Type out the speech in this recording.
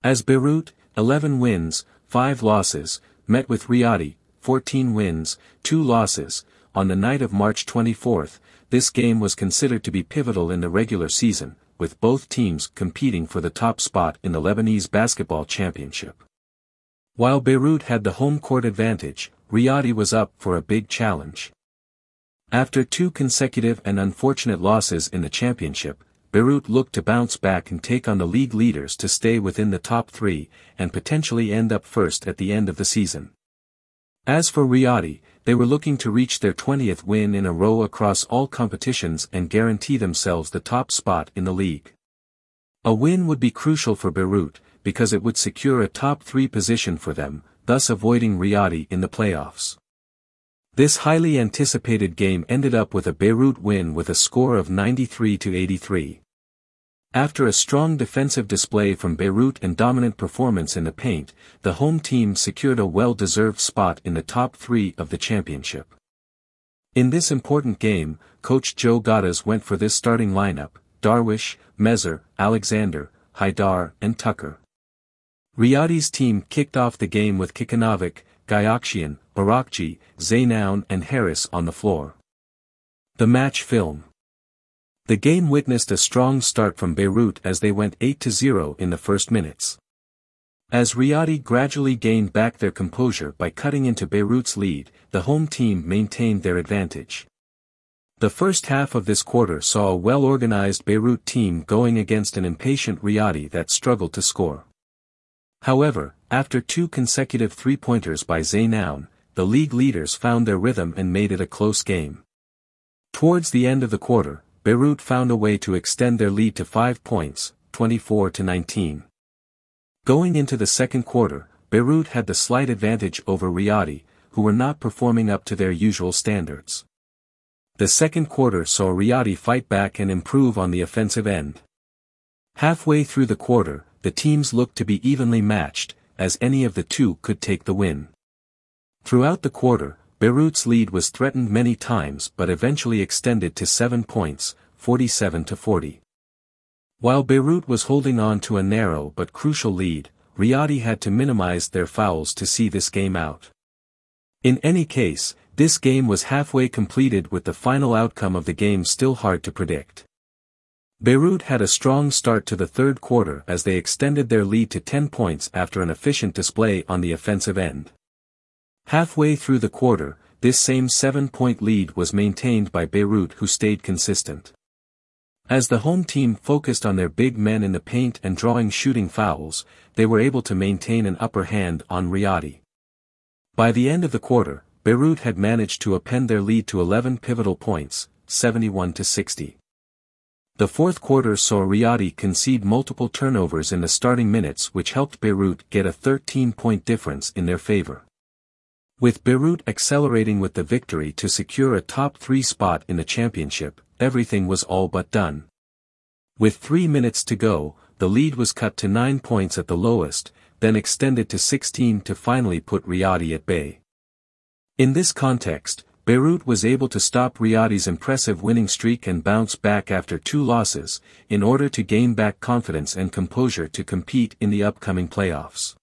As Beirut, 11 wins, 5 losses, met with Riyadi, 14 wins, 2 losses, on the night of March 24, this game was considered to be pivotal in the regular season, with both teams competing for the top spot in the Lebanese Basketball Championship. While Beirut had the home court advantage, Riyadi was up for a big challenge. After 2 consecutive and unfortunate losses in the championship, Beirut looked to bounce back and take on the league leaders to stay within the top 3, and potentially end up first at the end of the season. As for Riyadi, they were looking to reach their 20th win in a row across all competitions and guarantee themselves the top spot in the league. A win would be crucial for Beirut, because it would secure a top 3 position for them, thus avoiding Riyadi in the playoffs. This highly anticipated game ended up with a Beirut win with a score of 93-83. After a strong defensive display from Beirut and dominant performance in the paint, the home team secured a well-deserved spot in the top 3 of the championship. In this important game, coach Joe Gadas went for this starting lineup: Darwish, Mezer, Alexander, Haidar, and Tucker. Riyadi's team kicked off the game with Kikanovic, Gayakchian, Barakji, Zainoun and Harris on the floor. The match film. The game witnessed a strong start from Beirut as they went 8-0 in the first minutes. As Riyadi gradually gained back their composure by cutting into Beirut's lead, the home team maintained their advantage. The first half of this quarter saw a well-organized Beirut team going against an impatient Riyadi that struggled to score. However, after 2 consecutive three-pointers by Zainoun, the league leaders found their rhythm and made it a close game. Towards the end of the quarter, Beirut found a way to extend their lead to 5 points, 24-19. Going into the second quarter, Beirut had the slight advantage over Riyadi, who were not performing up to their usual standards. The second quarter saw Riyadi fight back and improve on the offensive end. Halfway through the quarter, the teams looked to be evenly matched, as any of the two could take the win. Throughout the quarter, Beirut's lead was threatened many times but eventually extended to 7 points, 47-40. While Beirut was holding on to a narrow but crucial lead, Riyadi had to minimize their fouls to see this game out. In any case, this game was halfway completed with the final outcome of the game still hard to predict. Beirut had a strong start to the third quarter as they extended their lead to 10 points after an efficient display on the offensive end. Halfway through the quarter, this same 7-point lead was maintained by Beirut, who stayed consistent. As the home team focused on their big men in the paint and drawing shooting fouls, they were able to maintain an upper hand on Riyadi. By the end of the quarter, Beirut had managed to append their lead to 11 pivotal points, 71-60. The fourth quarter saw Riyadi concede multiple turnovers in the starting minutes, which helped Beirut get a 13-point difference in their favor. With Beirut accelerating with the victory to secure a top 3 spot in the championship, everything was all but done. With 3 minutes to go, the lead was cut to 9 points at the lowest, then extended to 16 to finally put Riyadi at bay. In this context, Beirut was able to stop Riyadi's impressive winning streak and bounce back after 2 losses, in order to gain back confidence and composure to compete in the upcoming playoffs.